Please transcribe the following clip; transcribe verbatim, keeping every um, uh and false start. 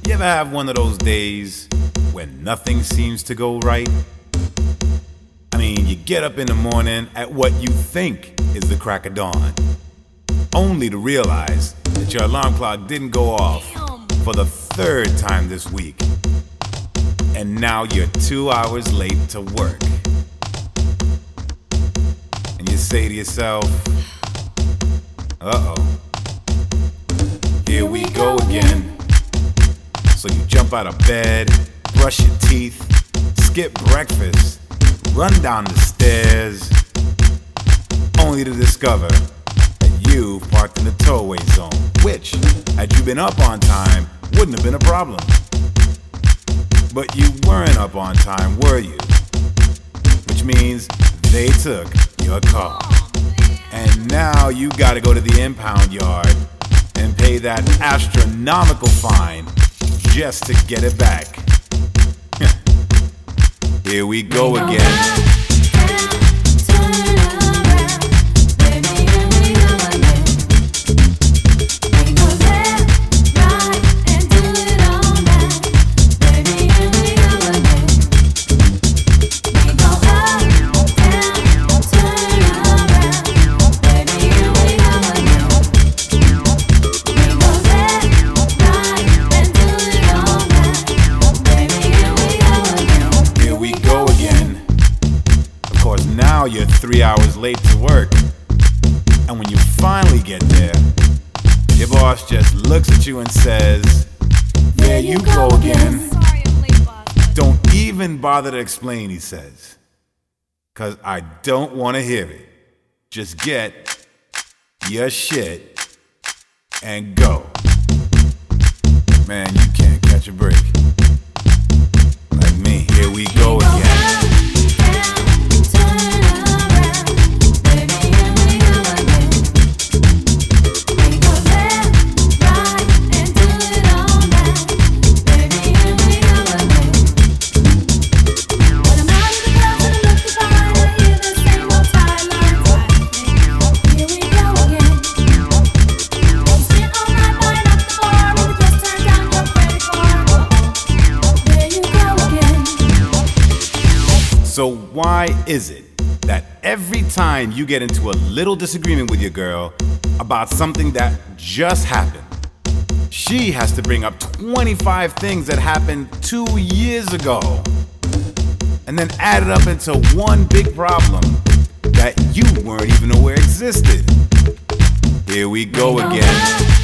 You ever have one of those days when nothing seems to go right? I mean, you get up in the morning at what you think is the crack of dawn, only to realize that your alarm clock didn't go off for the third time this week. And now you're two hours late to work. And you say to yourself, uh-oh, here we go again. So you jump out of bed, brush your teeth, skip breakfast, run down the stairs, only to discover that you've parked in the towaway zone, which, had you been up on time, wouldn't have been a problem. But you weren't up on time, were you? Which means they took your car. And now you gotta go to the impound yard and pay that astronomical fine just to get it back. Here we go again. Now you're three hours late to work, and when you finally get there, your boss just looks at you and says, "There you go again." Sorry I'm late, boss. Don't even bother to explain, he says, "cause I don't want to hear it. Just get your shit and go." Man, you can't catch a break. Like me, here we go again. So why is it that every time you get into a little disagreement with your girl about something that just happened, she has to bring up twenty-five things that happened two years ago and then add it up into one big problem that you weren't even aware existed? Here we go again.